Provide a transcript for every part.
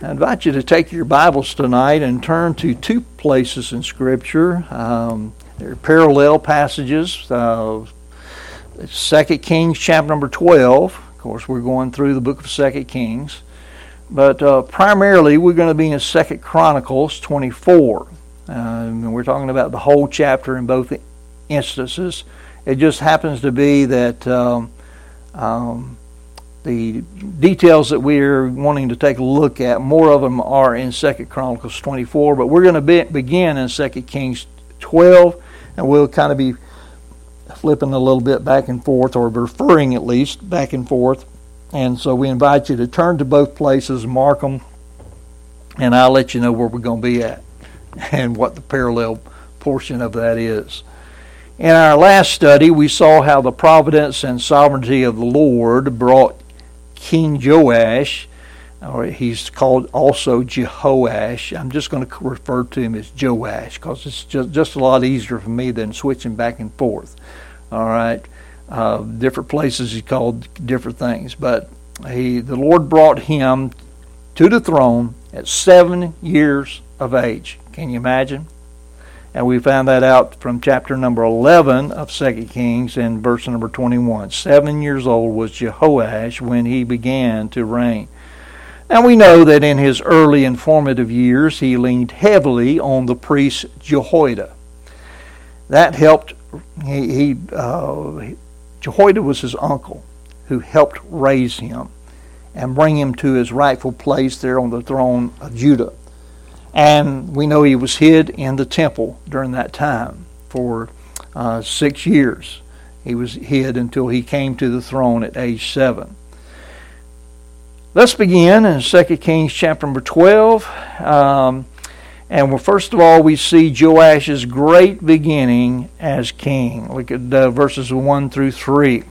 I invite you to take your Bibles tonight and turn to two places in Scripture. They're parallel passages. 2 Kings chapter number 12. Of course, we're going through the book of 2 Kings. But primarily, we're going to be in 2 Chronicles 24. And we're talking about the whole chapter in both instances. It just happens to be that the details that we're wanting to take a look at, more of them are in 2 Chronicles 24, but we're going to begin in 2 Kings 12, and we'll kind of be flipping a little bit back and forth, or referring at least back and forth. And so we invite you to turn to both places, mark them, and I'll let you know where we're going to be at and what the parallel portion of that is. In our last study, we saw how the providence and sovereignty of the Lord brought King Joash, or he's called also Jehoash. I'm just going to refer to him as Joash because it's just a lot easier for me than switching back and forth. All right, different places he's called different things, but the Lord brought him to the throne at 7 years of age. Can you imagine? And we found that out from chapter number 11 of 2 Kings and verse number 21. 7 years old was Jehoash when he began to reign. Now we know that in his early and formative years he leaned heavily on the priest Jehoiada. That helped. Jehoiada was his uncle who helped raise him and bring him to his rightful place there on the throne of Judah. And we know he was hid in the temple during that time for 6 years. He was hid until he came to the throne at age 7. Let's begin in 2 Kings chapter number 12. First of all, we see Joash's great beginning as king. Look at verses 1 through 3.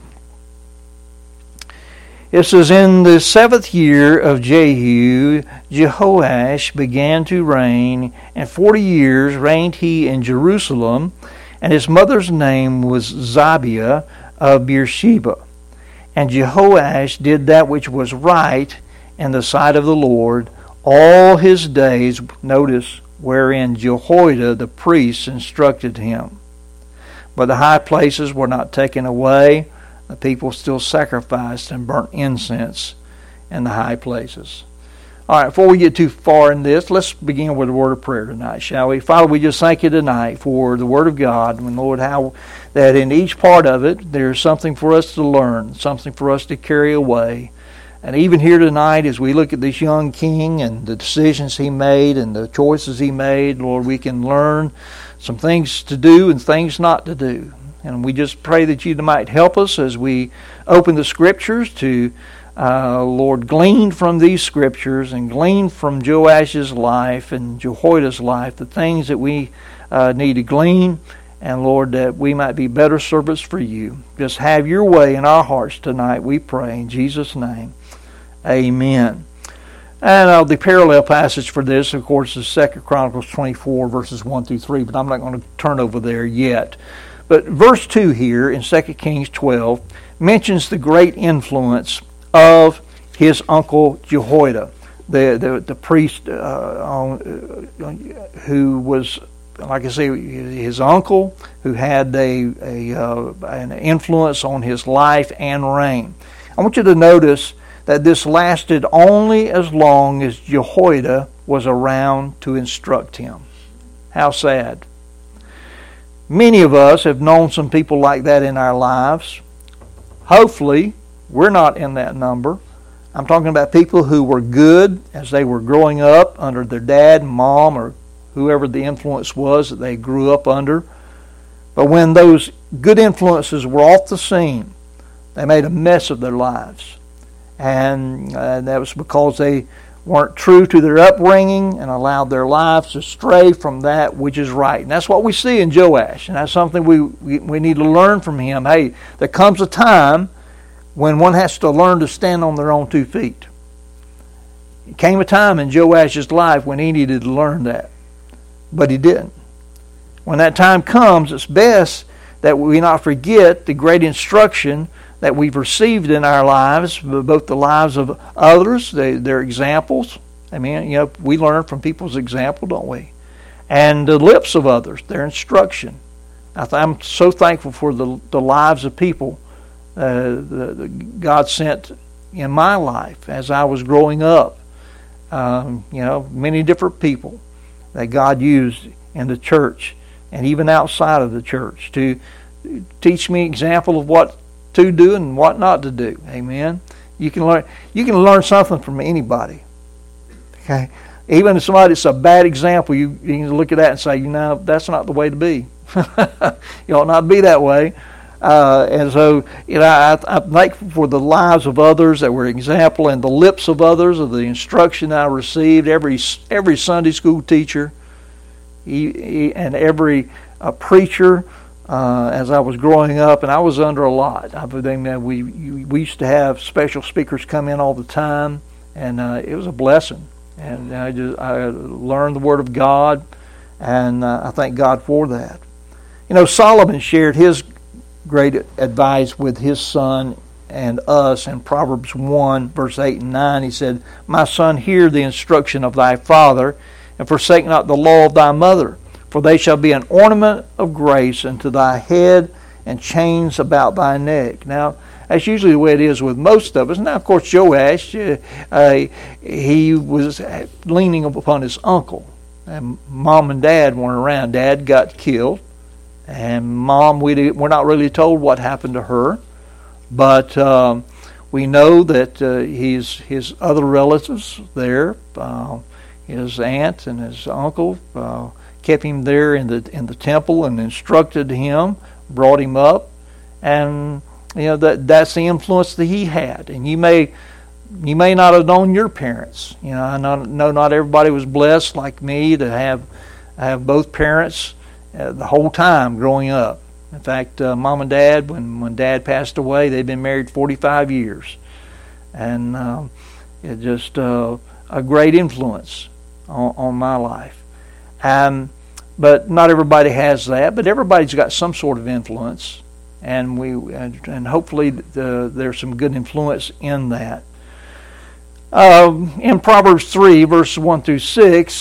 It says, in the 7th year of Jehu, Jehoash began to reign, and 40 years reigned he in Jerusalem, and his mother's name was Zabiah of Beersheba. And Jehoash did that which was right in the sight of the Lord all his days, notice, wherein Jehoiada the priest instructed him. But the high places were not taken away. The people still sacrificed and burnt incense in the high places. All right, before we get too far in this, let's begin with a word of prayer tonight, shall we? Father, we just thank you tonight for the Word of God, and Lord, how that in each part of it there's something for us to learn, something for us to carry away. And even here tonight, as we look at this young king and the decisions he made and the choices he made, Lord, we can learn some things to do and things not to do. And we just pray that you might help us as we open the Scriptures to, Lord, glean from these Scriptures and glean from Joash's life and Jehoiada's life the things that we need to glean. And, Lord, that we might be better servants for you. Just have your way in our hearts tonight, we pray. In Jesus' name, amen. And the parallel passage for this, of course, is 2 Chronicles 24, verses 1 through 3. But I'm not going to turn over there yet. But verse 2 here in 2 Kings 12 mentions the great influence of his uncle Jehoiada, the priest who was, like I say, his uncle, who had an influence on his life and reign. I want you to notice that this lasted only as long as Jehoiada was around to instruct him. How sad. Many of us have known some people like that in our lives. Hopefully, we're not in that number. I'm talking about people who were good as they were growing up under their dad, mom, or whoever the influence was that they grew up under. But when those good influences were off the scene, they made a mess of their lives. And that was because they weren't true to their upbringing and allowed their lives to stray from that which is right. And that's what we see in Joash. And that's something we need to learn from him. Hey, there comes a time when one has to learn to stand on their own 2 feet. It came a time in Joash's life when he needed to learn that. But he didn't. When that time comes, it's best that we not forget the great instruction that we've received in our lives, both the lives of others, their examples, Amen. We learn from people's example, don't we? And the lips of others, their instruction. I'm so thankful for the lives of people God sent in my life as I was growing up. Many different people that God used in the church and even outside of the church to teach me example of what to do and what not to do. Amen. You can learn something from anybody. Okay. Even if somebody that's a bad example, you can look at that and say, that's not the way to be. You ought not be that way. And so, I'm thankful for the lives of others that were example, and the lips of others, of the instruction I received. Every Sunday school teacher, and every preacher as I was growing up, and I was under a lot. We used to have special speakers come in all the time, and it was a blessing. And I learned the Word of God, and I thank God for that. Solomon shared his great advice with his son and us in Proverbs 1, verse 8 and 9. He said, "My son, hear the instruction of thy father, and forsake not the law of thy mother, for they shall be an ornament of grace unto thy head, and chains about thy neck." Now, that's usually the way it is with most of us. Now, of course, Joash, he was leaning upon his uncle. And Mom and Dad weren't around. Dad got killed. And Mom, we're not really told what happened to her. But we know that his other relatives there, his aunt and his uncle, kept him there in the temple and instructed him, brought him up. And that's the influence that he had. And you may not have known your parents. I know not everybody was blessed like me to have both parents the whole time growing up. In fact, Mom and Dad, when Dad passed away, they'd been married 45 years, and it just a great influence on my life. But not everybody has that. But everybody's got some sort of influence. And hopefully there's some good influence in that. In Proverbs 3, verses 1 through 6,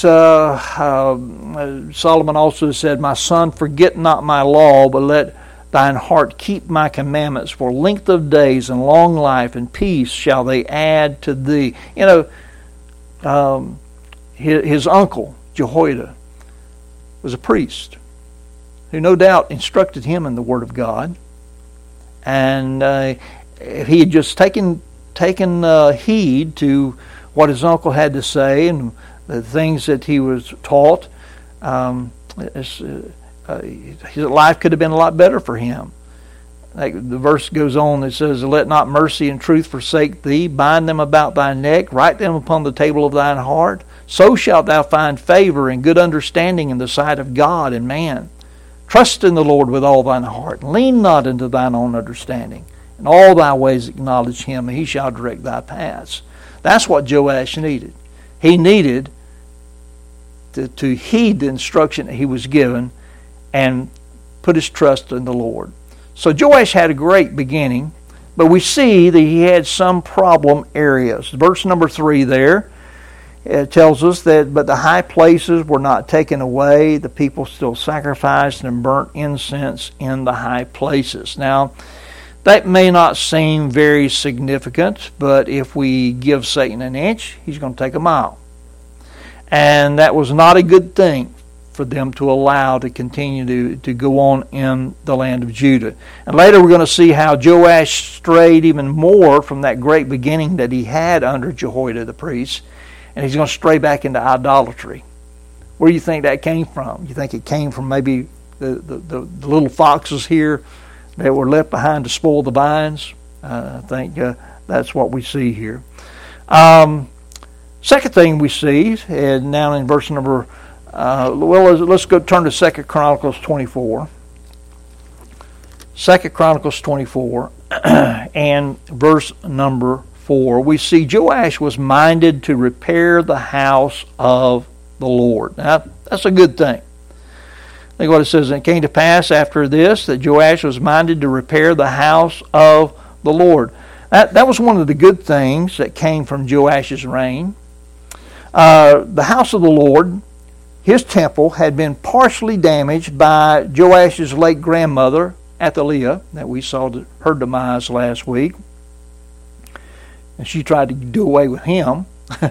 Solomon also said, "My son, forget not my law, but let thine heart keep my commandments. For length of days and long life and peace shall they add to thee." His uncle, Jehoiada, was a priest who no doubt instructed him in the Word of God. And he had just taken heed to what his uncle had to say and the things that he was taught. His life could have been a lot better for him. Like the verse goes on, it says, "Let not mercy and truth forsake thee. Bind them about thy neck. Write them upon the table of thine heart. So shalt thou find favor and good understanding in the sight of God and man. Trust in the Lord with all thine heart, and lean not into thine own understanding. In all thy ways acknowledge him, and he shall direct thy paths." That's what Joash needed. He needed to heed the instruction that he was given and put his trust in the Lord. So Joash had a great beginning, but we see that he had some problem areas. Verse number 3 there, it tells us that, "But the high places were not taken away. The people still sacrificed and burnt incense in the high places." Now, that may not seem very significant, but if we give Satan an inch, he's going to take a mile. And that was not a good thing for them to allow to continue to go on in the land of Judah. And later we're going to see how Joash strayed even more from that great beginning that he had under Jehoiada the priest. And he's going to stray back into idolatry. Where do you think that came from? You think it came from maybe the little foxes here that were left behind to spoil the vines? I think that's what we see here. Second thing we see, and now in verse number, let's go turn to 2 Chronicles 24. 2 Chronicles 24 and verse number 4, we see Joash was minded to repair the house of the Lord. Now, that's a good thing. Think what it says. "And it came to pass after this that Joash was minded to repair the house of the Lord." That was one of the good things that came from Joash's reign. The house of the Lord, his temple, had been partially damaged by Joash's late grandmother, Athaliah, that we saw her demise last week. And she tried to do away with him.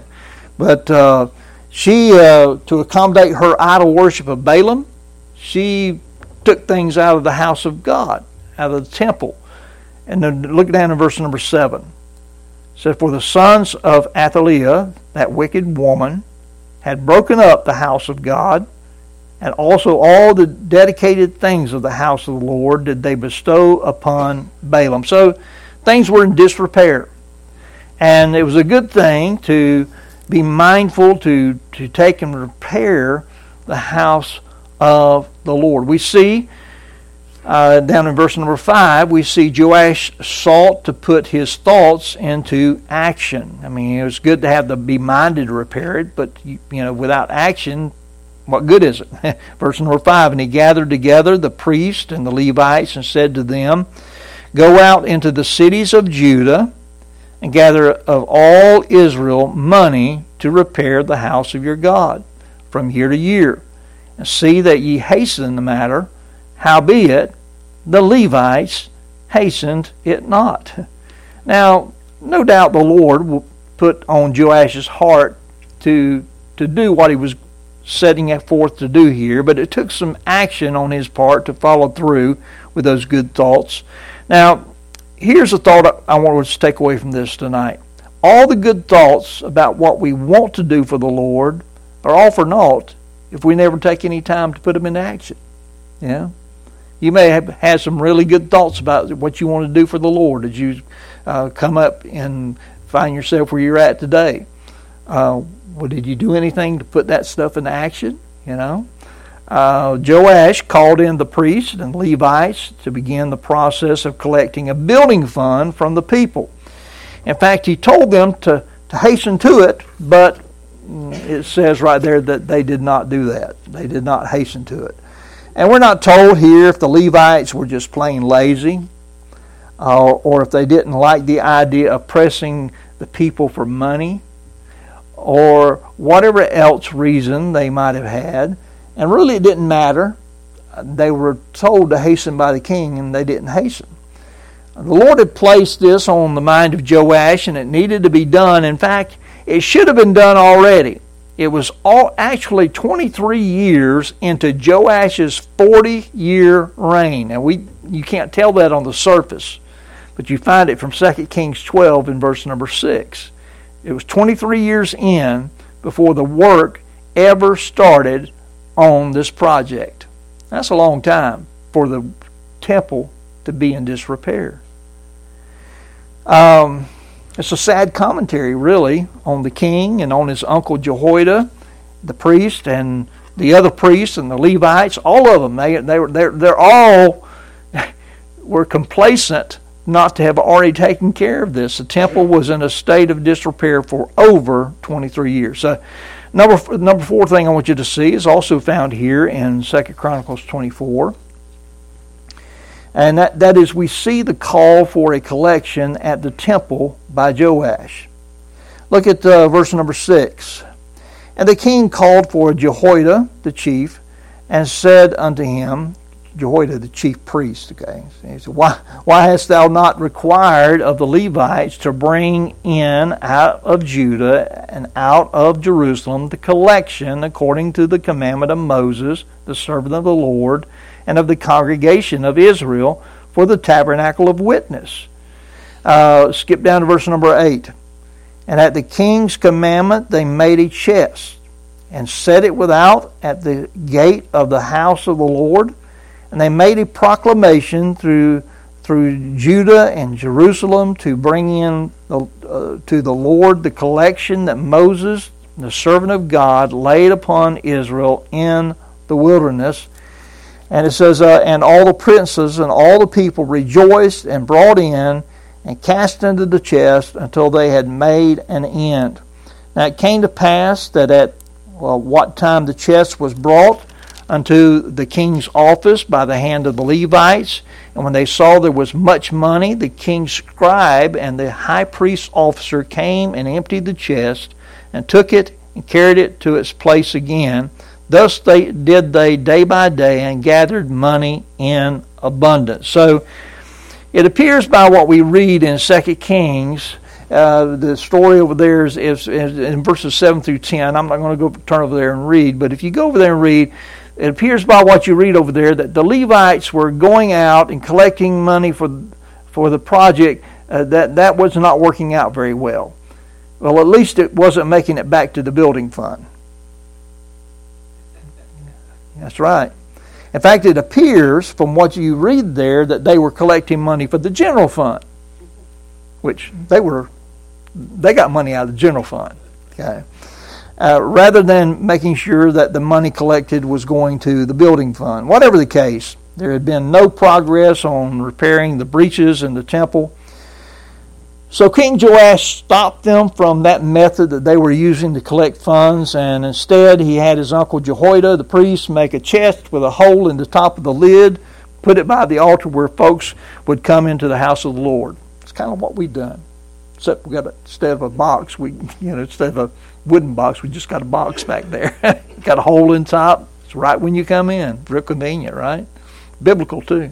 But she, to accommodate her idol worship of Balaam, she took things out of the house of God, out of the temple. And then look down in verse number 7. It says, for the sons of Athaliah, that wicked woman, had broken up the house of God, and also all the dedicated things of the house of the Lord did they bestow upon Balaam. So things were in disrepair. And it was a good thing to be mindful to take and repair the house of the Lord. We see down in verse number 5, we see Joash sought to put his thoughts into action. I mean, it was good to be minded to repair it, but without action, what good is it? Verse number 5, and he gathered together the priests and the Levites and said to them, go out into the cities of Judah and gather of all Israel money to repair the house of your God from year to year, and see that ye hasten the matter. Howbeit, the Levites hastened it not. Now, no doubt the Lord will put on Joash's heart to do what he was setting forth to do here, but it took some action on his part to follow through with those good thoughts. Now, here's a thought I want us to take away from this tonight. All the good thoughts about what we want to do for the Lord are all for naught if we never take any time to put them into action. Yeah. You may have had some really good thoughts about what you want to do for the Lord as you come up and find yourself where you're at today. Well, did you do anything to put that stuff into action? Joash called in the priests and Levites to begin the process of collecting a building fund from the people. In fact, he told them to hasten to it, but it says right there that they did not do that. They did not hasten to it. And we're not told here if the Levites were just plain lazy or if they didn't like the idea of pressing the people for money or whatever else reason they might have had. And really it didn't matter. They were told to hasten by the king and they didn't hasten. The Lord had placed this on the mind of Joash and it needed to be done. In fact, it should have been done already. It was actually 23 years into Joash's 40-year reign. Now, you can't tell that on the surface, but you find it from 2 Kings 12 in verse number 6. It was 23 years in before the work ever started on this project. That's a long time for the temple to be in disrepair. It's a sad commentary, really, on the king and on his uncle Jehoiada, the priest, and the other priests and the Levites. All of them, they're all were complacent not to have already taken care of this. The temple was in a state of disrepair for over 23 years. So, number 4 thing I want you to see is also found here in 2 Chronicles 24. And that is, we see the call for a collection at the temple by Joash. Look at verse number 6. And the king called for Jehoiada the chief, and said unto him, Jehoiada the chief priest, okay? He said, why hast thou not required of the Levites to bring in out of Judah and out of Jerusalem the collection according to the commandment of Moses, the servant of the Lord, and of the congregation of Israel for the tabernacle of witness? Skip down to verse number 8. And at the king's commandment they made a chest, and set it without at the gate of the house of the Lord. And they made a proclamation through Judah and Jerusalem to bring in to the Lord the collection that Moses, the servant of God, laid upon Israel in the wilderness. And it says, and all the princes and all the people rejoiced and brought in and cast into the chest until they had made an end. Now it came to pass that at what time the chest was brought unto the king's office by the hand of the Levites, and when they saw there was much money, the king's scribe and the high priest's officer came and emptied the chest and took it and carried it to its place again. Thus did they day by day, and gathered money in abundance. So it appears by what we read in 2 Kings, the story over there is in verses 7 through 10. I'm not going to go turn over there and read, but if you go over there and read, it appears by what you read over there that the Levites were going out and collecting money for the project. That was not working out very well. Well, at least it wasn't making it back to the building fund. That's right. In fact, it appears from what you read there that they were collecting money for the general fund, which they got money out of the general fund. Okay. Rather than making sure that the money collected was going to the building fund. Whatever the case, there had been no progress on repairing the breaches in the temple. So King Joash stopped them from that method that they were using to collect funds, and instead he had his uncle Jehoiada, the priest, make a chest with a hole in the top of the lid, put it by the altar where folks would come into the house of the Lord. It's kind of what we've done. Except instead of a box, instead of a wooden box, we just got a box back there. Got a hole in top. It's right when you come in. Real convenient, right? Biblical too.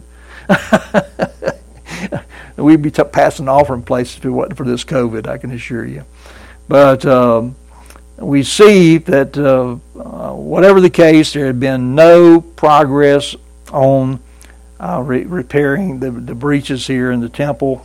We'd be passing offering places if it wasn't for this COVID, I can assure you. But we see that whatever the case, there had been no progress on repairing the breaches here in the temple.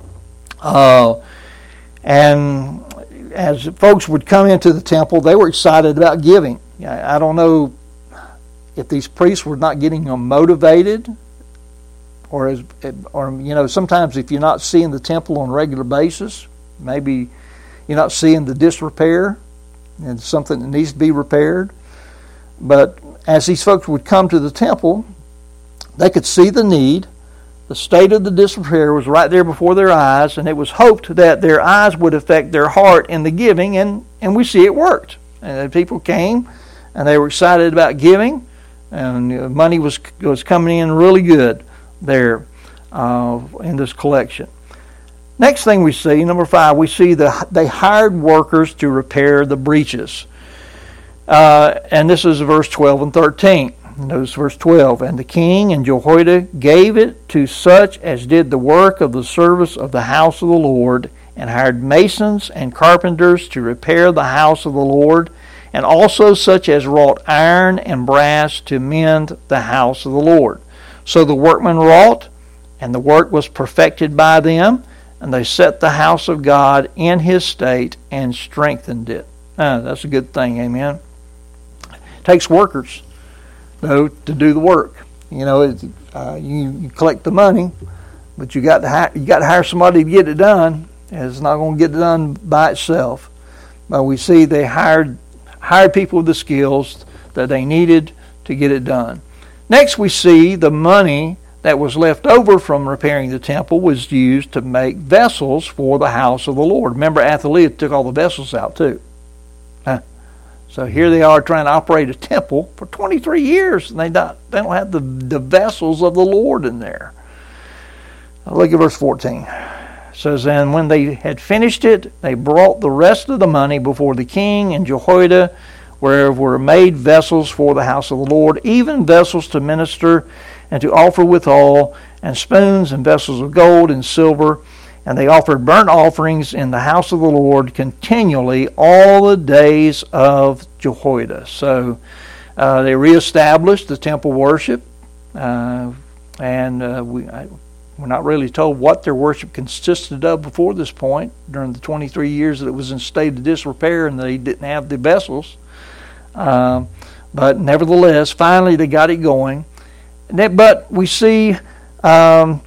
And as folks would come into the temple, they were excited about giving. I don't know if these priests were not getting them motivated, or sometimes if you're not seeing the temple on a regular basis, maybe you're not seeing the disrepair and something that needs to be repaired. But as these folks would come to the temple, they could see the need. The state of the disrepair was right there before their eyes, and it was hoped that their eyes would affect their heart in the giving, and we see it worked. And people came, and they were excited about giving, and money was coming in really good there in this collection. Next thing we see, number 5, we see they hired workers to repair the breaches. And this is verse 12 and 13. Notice verse 12. And the king and Jehoiada gave it to such as did the work of the service of the house of the Lord, and hired masons and carpenters to repair the house of the Lord, and also such as wrought iron and brass to mend the house of the Lord. So the workmen wrought, and the work was perfected by them, and they set the house of God in his state and strengthened it. That's a good thing, amen. It takes workers, though, to do the work. You collect the money, but you got to hire somebody to get it done. It's not going to get it done by itself. But we see they hired people with the skills that they needed to get it done. Next, we see the money that was left over from repairing the temple was used to make vessels for the house of the Lord. Remember, Athaliah took all the vessels out too. So here they are trying to operate a temple for 23 years, and they don't have the vessels of the Lord in there. Look at verse 14. It says, and when they had finished it, they brought the rest of the money before the king and Jehoiada, where were made vessels for the house of the Lord, even vessels to minister and to offer withal, and spoons and vessels of gold and silver. And they offered burnt offerings in the house of the Lord continually all the days of Jehoiada. So they reestablished the temple worship, and we're not really told what their worship consisted of before this point, during the 23 years that it was in state of disrepair and they didn't have the vessels. But nevertheless, finally they got it going. But we see in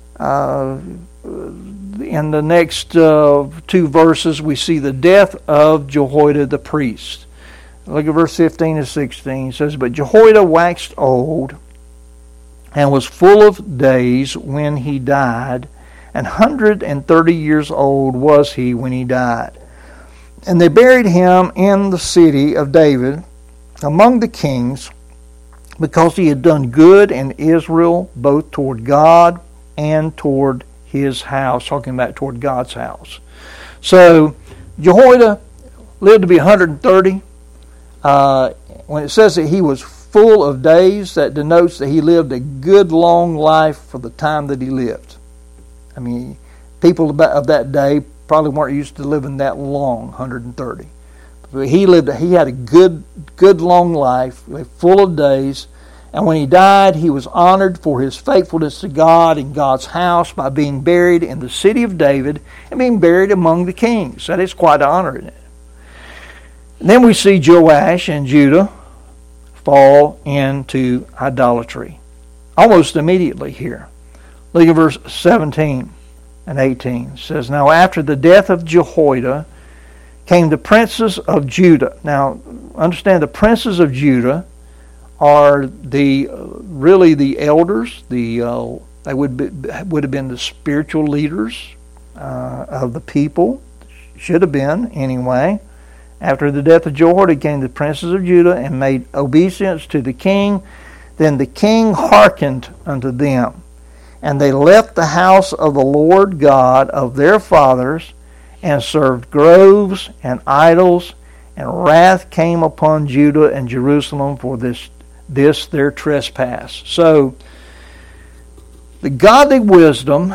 the next 2 verses, we see the death of Jehoiada the priest. Look at verse 15 and 16. It says, but Jehoiada waxed old and was full of days when he died, and 130 years old was he when he died. And they buried him in the city of David among the kings, because he had done good in Israel, both toward God and toward his house. Talking about toward God's house. So Jehoiada lived to be 130. When it says that he was full of days, that denotes that he lived a good long life for the time that he lived. I mean, people of that day probably weren't used to living that long, 130. But he had a good long life, full of days. And when he died, he was honored for his faithfulness to God in God's house by being buried in the city of David and being buried among the kings. That is quite an honor, isn't it? And then we see Joash and Judah fall into idolatry almost immediately here. Look at verse 17 and 18. It says, "Now after the death of Jehoiada came the princes of Judah." Now, understand, the princes of Judah are really the elders. They would have been the spiritual leaders of the people. Should have been anyway. After the death of Jehoiada came the princes of Judah and made obeisance to the king. Then the king hearkened unto them, and they left the house of the Lord God of their fathers, and served groves and idols, and wrath came upon Judah and Jerusalem for this their trespass. So, the godly wisdom,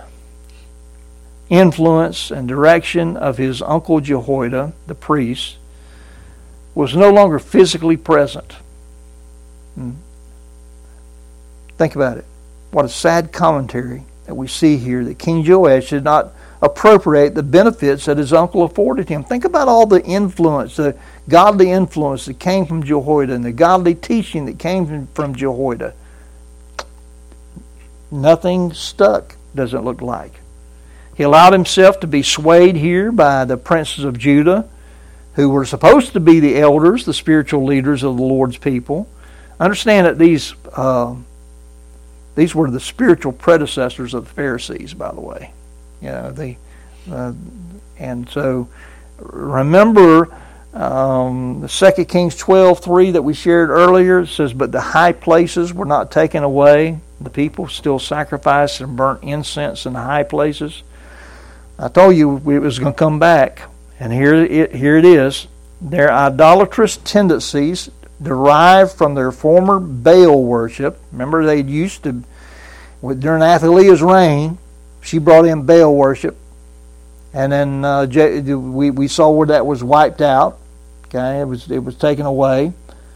influence, and direction of his uncle Jehoiada, the priest, was no longer physically present. Think about it. What a sad commentary that we see here, that King Joash did not appropriate the benefits that his uncle afforded him. Think about all the influence, the godly influence that came from Jehoiada and the godly teaching that came from Jehoiada. Nothing stuck, doesn't look like. He allowed himself to be swayed here by the princes of Judah, who were supposed to be the elders, the spiritual leaders of the Lord's people. Understand that these were the spiritual predecessors of the Pharisees, by the way. And so remember the 2 Kings 12:3 that we shared earlier. It says, "But the high places were not taken away. The people still sacrificed and burnt incense in the high places." I told you it was going to come back, and here it is. Their idolatrous tendencies derived from their former Baal worship. Remember, they used to, during Athaliah's reign, she brought in Baal worship, and then we saw where that was wiped out. Okay, it was taken away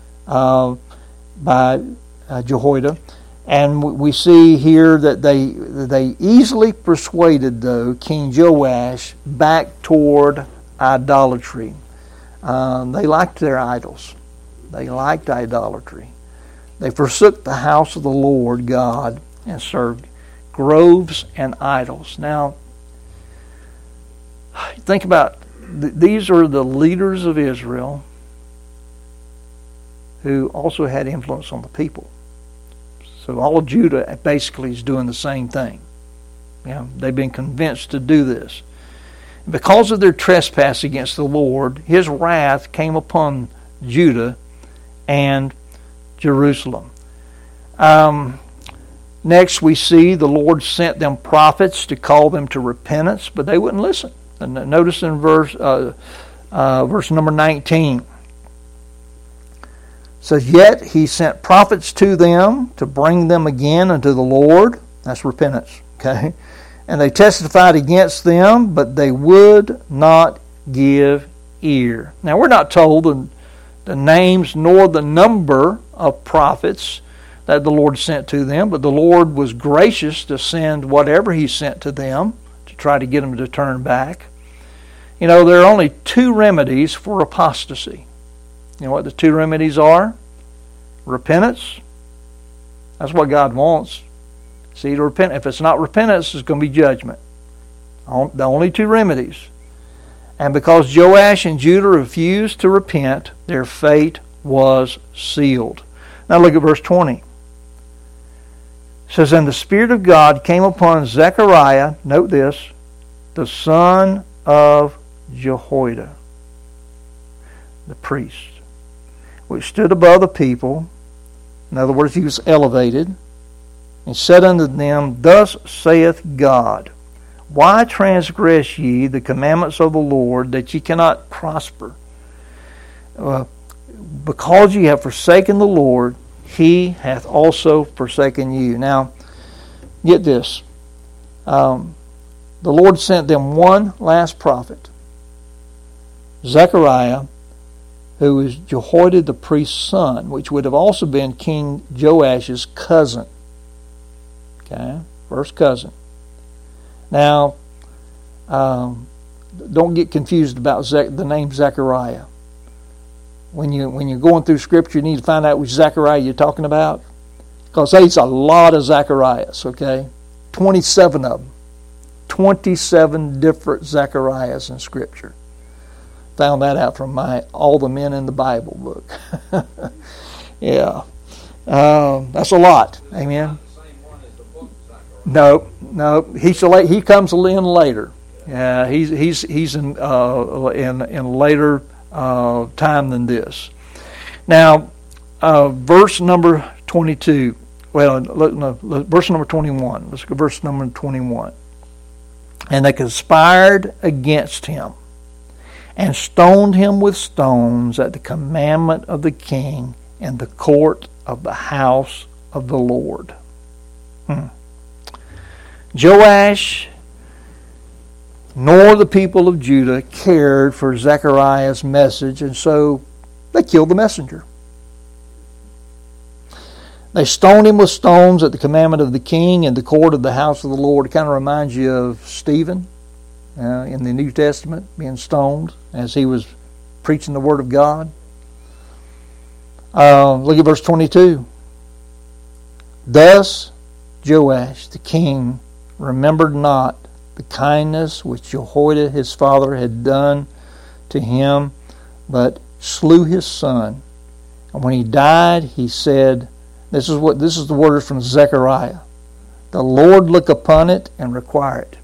by Jehoiada. And we see here that they easily persuaded, though, King Joash back toward idolatry. They liked their idols. They liked idolatry. They forsook the house of the Lord God and served groves and idols. Now, think about, these are the leaders of Israel who also had influence on the people. So all of Judah basically is doing the same thing. They've been convinced to do this. Because of their trespass against the Lord, his wrath came upon Judah and Jerusalem. Next, we see the Lord sent them prophets to call them to repentance, but they wouldn't listen. And notice in verse number 19. Says, "Yet he sent prophets to them to bring them again unto the Lord." That's repentance. Okay, "And they testified against them, but they would not give ear." Now, we're not told the names nor the number of prophets that the Lord sent to them, but the Lord was gracious to send whatever he sent to them to try to get them to turn back. There are only two remedies for apostasy. You know what the two remedies are? Repentance. That's what God wants. See, to repent. If it's not repentance, it's going to be judgment. The only two remedies. And because Joash and Judah refused to repent, their fate was sealed. Now look at verse 20. It says, "And the Spirit of God came upon Zechariah," note this, "the son of Jehoiada, the priest, which stood above the people." In other words, he was elevated. "And said unto them, Thus saith God, Why transgress ye the commandments of the Lord, that ye cannot prosper? because ye have forsaken the Lord, He hath also forsaken you. Now, get this. The Lord sent them one last prophet, Zechariah, who was Jehoiada the priest's son, which would have also been King Joash's cousin. Okay, first cousin. Now, don't get confused about the name Zechariah. When you're going through Scripture, you need to find out which Zechariah you're talking about, because there's a lot of Zechariahs. Okay, 27 of them, 27 different Zechariahs in Scripture. Found that out from All the Men in the Bible book. Yeah, that's a lot. Amen. No, he comes in later. Yeah, he's in later time than this. Now, verse number 22. Well, verse number 21. Let's go verse number 21. And they conspired against him, and stoned him with stones at the commandment of the king in the court of the house of the Lord. Joash nor the people of Judah cared for Zechariah's message, and so they killed the messenger. They stoned him with stones at the commandment of the king in the court of the house of the Lord. It kind of reminds you of Stephen in the New Testament being stoned as he was preaching the Word of God. Look at verse 22. Thus Joash the king remembered not the kindness which Jehoiada his father had done to him, but slew his son. And when he died, he said, this is the word from Zechariah, the Lord look upon it and require it.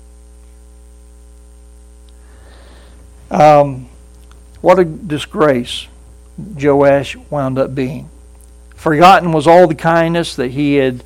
What a disgrace Joash wound up being. Forgotten was all the kindness that he had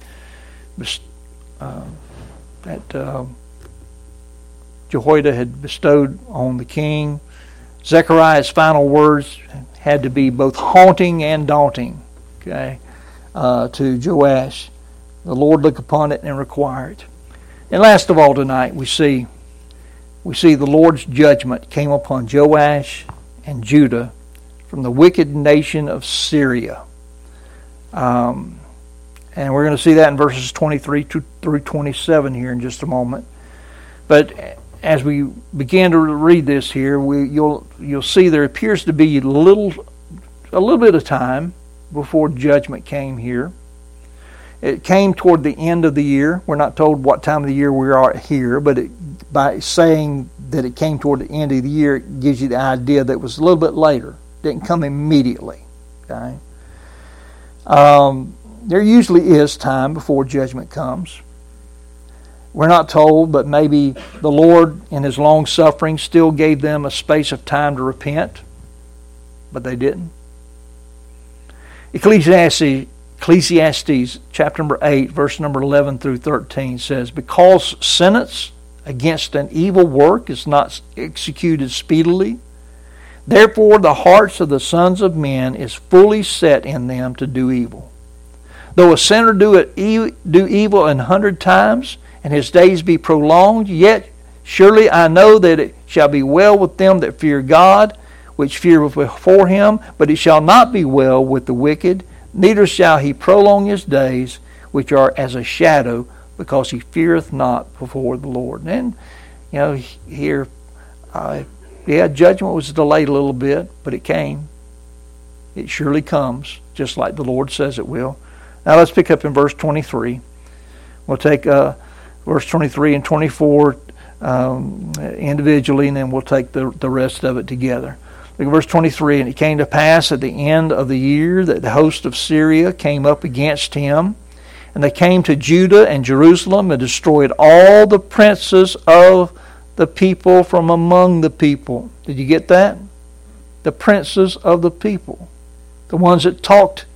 Jehoiada had bestowed on the king. Zechariah's final words had to be both haunting and daunting, okay, to Joash. The Lord look upon it and require it. And last of all tonight, we see the Lord's judgment came upon Joash and Judah from the wicked nation of Syria. And we're going to see that in verses 23 through 27 here in just a moment. But as we begin to read this here, you'll see there appears to be a little bit of time before judgment came here. It came toward the end of the year. We're not told what time of the year we are here, but by saying that it came toward the end of the year, it gives you the idea that it was a little bit later. It didn't come immediately. Okay. There usually is time before judgment comes. We're not told, but maybe the Lord, in His long suffering, still gave them a space of time to repent, but they didn't. Ecclesiastes chapter number 8, verse number 11 through 13 says, because sentence against an evil work is not executed speedily, therefore the hearts of the sons of men is fully set in them to do evil. Though a sinner do evil 100 times, and his days be prolonged, yet surely I know that it shall be well with them that fear God, which fear before Him, but it shall not be well with the wicked, neither shall he prolong his days, which are as a shadow, because he feareth not before the Lord. And, here, judgment was delayed a little bit, but it came. It surely comes, just like the Lord says it will. Now let's pick up in verse 23. We'll take verse 23 and 24 individually, and then we'll take the rest of it together. Look at verse 23. And it came to pass at the end of the year that the host of Syria came up against him, and they came to Judah and Jerusalem and destroyed all the princes of the people from among the people. Did you get that? The princes of the people. The ones that talked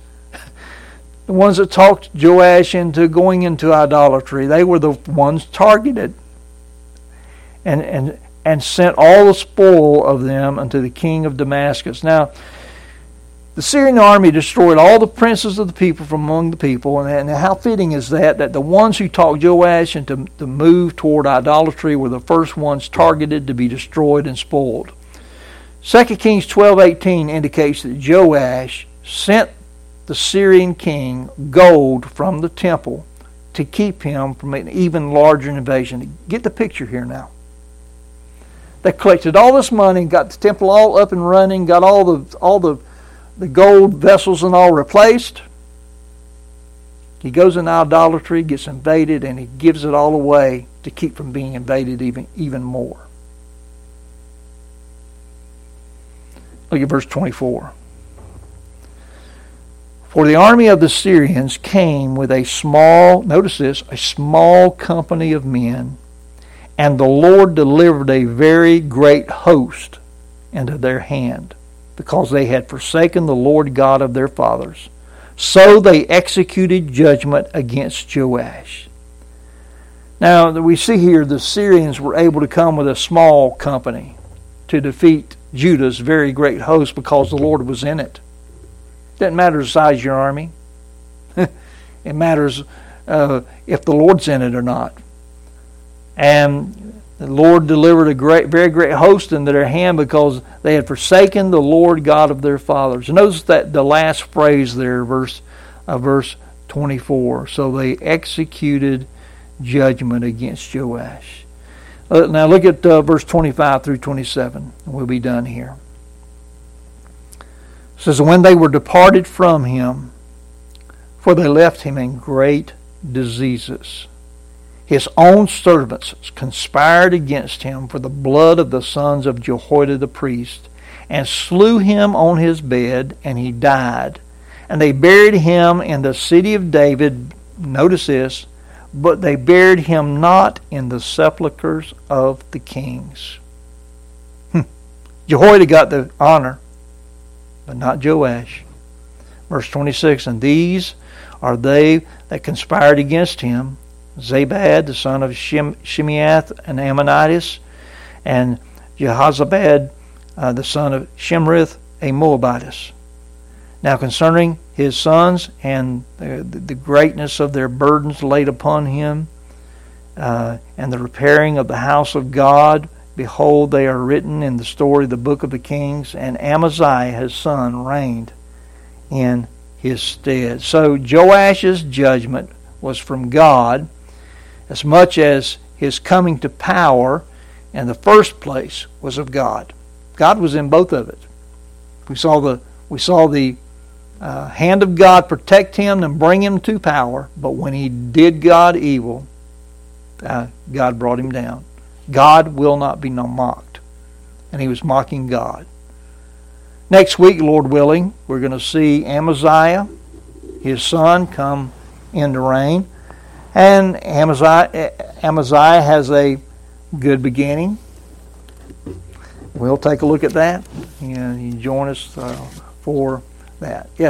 Joash into going into idolatry. They were the ones targeted. And sent all the spoil of them unto the king of Damascus. Now, The Syrian army destroyed all the princes of the people from among the people, and how fitting is that the ones who talked Joash into to move toward idolatry were the first ones targeted to be destroyed and spoiled. 2 Kings 12:18 indicates that Joash sent the Syrian king gold from the temple to keep him from an even larger invasion. Get the picture here now. They collected all this money, got the temple all up and running, got all the gold vessels and all replaced. He goes into idolatry, gets invaded, and he gives it all away to keep from being invaded even more. Look at verse 24. For the army of the Syrians came with a small, notice this, a small company of men, and the Lord delivered a very great host into their hand, because they had forsaken the Lord God of their fathers. So they executed judgment against Joash. Now, we see here the Syrians were able to come with a small company to defeat Judah's very great host because the Lord was in it. It doesn't matter the size of your army. It matters if the Lord's in it or not. And the Lord delivered a very great host into their hand because they had forsaken the Lord God of their fathers. Notice that the last phrase there, verse 24. So they executed judgment against Joash. Now look at verse 25 through 27. We'll be done here. It says, when they were departed from him, for they left him in great diseases, his own servants conspired against him for the blood of the sons of Jehoiada the priest, and slew him on his bed, and he died. And they buried him in the city of David. Notice this. But they buried him not in the sepulchres of the kings. Jehoiada got the honor, but not Joash. Verse 26, and these are they that conspired against him, Zabad, the son of Shimeath, an Ammonitess, and Jehozabad, the son of Shimrith, a Moabitess. Now concerning his sons and the greatness of their burdens laid upon him, and the repairing of the house of God, behold, they are written in the story of the book of the Kings, and Amaziah his son reigned in his stead. So Joash's judgment was from God, as much as his coming to power in the first place was of God. God was in both of it. We saw the hand of God protect him and bring him to power, but when he did God evil, God brought him down. God will not be mocked, and he was mocking God. Next week, Lord willing, we're going to see Amaziah, his son, come into reign, and Amaziah has a good beginning. We'll take a look at that. You join us for that. Yes.